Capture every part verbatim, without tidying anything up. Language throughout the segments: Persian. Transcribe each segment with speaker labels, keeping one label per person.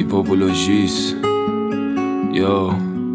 Speaker 1: هیپاپولوژیست یا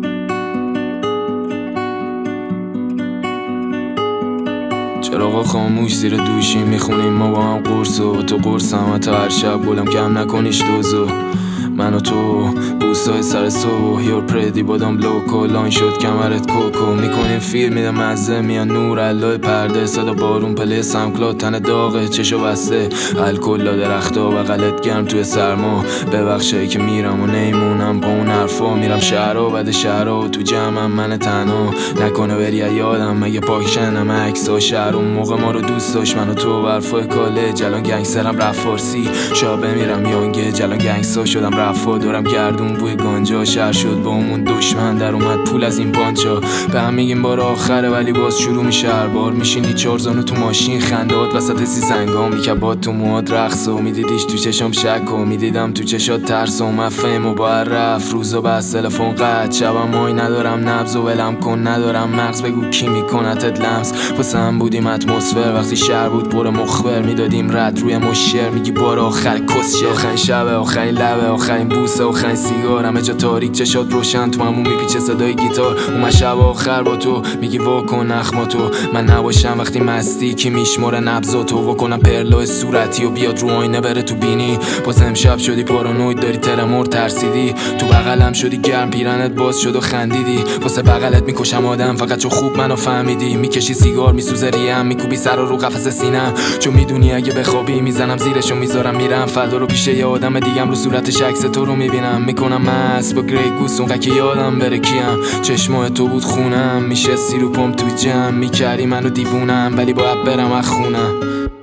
Speaker 1: چراغا خاموش زیر دوشیم میخونیم ما با هم قرص و تو قرص هم تا هر شب گلم کم نکنیش دوزو من و تو بوسای سر سو یور پردی بادام لوکو لاین شد کمرت کوکو میکنیم فیلم میده مزه میان نور علای پرده صدا بارون پله سمکلاد تن داغه چشو بسته الکل لا درختا بغلت گرم توی سرما ببخشایی که میرم و نیمونم با اون حرفا میرم شهرها بعد شهرها تو جمعم من تنها نکنه بری یادم مگه پاکشنم عکسا شهر اون موقع ما رو دوست داشت من و تو برفای کالج الان گنگسترم رفت فارسی شا بمیرم یانگه جلان گنگستا شدم رفا دارم گردون بوی گانجا شهر شد با همون دشمن در اومد پول از این پانچا به هم میگیم بار آخره ولی باز شروع میشه هر بار میشینی چهار زانو تو ماشین خندهات وسط سی زنگا میکبات تو موهات رقص و میدیدیش تو چشام شک و میدیدم تو چشات ترس و مفهم و با رفت روزا بس تلفن قطع شبم مای ندارم نبض و ولم کن ندارم مغز بگو کی میکنتت لمس واسه هم بودیم اتمسفر وقتی شهر بود پر مخبر میدادیم رد روی مشر میگی بار آخر کسشه آخرین شب آخرین لبه آخرین بوسه آخرین سیگار همه جا تاریک چشات روشن تو همون میپیچه صدای گیتار اومد شب آخر با تو میگی واکن نخماتو من نباشم وقتی مستی کی میشماره نبضاتو واکنم پرلو صورتی و بیاد رو آینه بره تو بینی باز امشب شدی پارانوید داری ترمور ترسیدی تو بغلم شدی گرم پیرنت باز شد و خندیدی واسه بغلت میکشم آدم فقط چون خوب منو فهمیدی میکشی سیگار میسوزه ریم میکوبی سر رو قفس سینم چون میدونی اگه بخوابی میزنم زیرشو میذارم میرم فردا رو پیش یه آدم دیگم رو صورتش عکس تو رو میبینم میکنم مست با گری گوس اون که یادم بره کیم چشمای تو بود خونم میشه سی رو پام تو جمع میکردی منو دیوونم ولی باید برم از خونم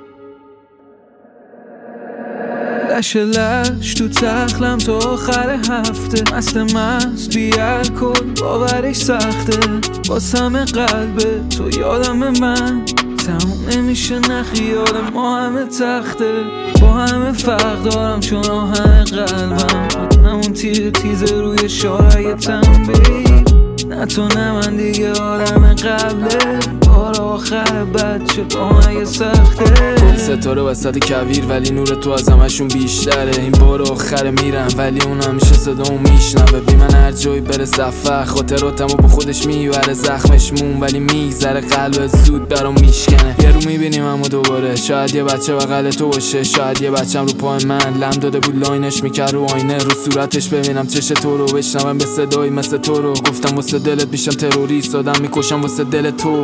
Speaker 2: لش لش تو تخلم تا آخر هفته مست مست بی الکل باورش سخته واسم قلبه تو یادم من تموم نمیشه نخیال ما همه تخته با همه فرق دارم چون آهن قلبم همون تیر تیزه روی شارع تنبیل نه تو نه من دیگه آدم قبله بار آخر بچه با من سخته
Speaker 1: کل ستاره وسط کویر ولی نور تو از همشون بیشتره این بار آخر میرم ولی اون همیشه صدامو میشنوه بی من هر جایی بره سفر خاطراتمو با خودش میبره زخمش مون ولی میگذره قلبت زود برام میشکنه یه رو میبینیم همو دوباره شاید یه بچه بغل تو باشه شاید یه بچم رو پای من لم داده بود لاینش میکرد رو آینه رو صورتش ببینم چش تو رو بشنوم به صدایی مثل تو رو گفتم واسه دلت میشم تروریست آدم میکشم واسه دل تو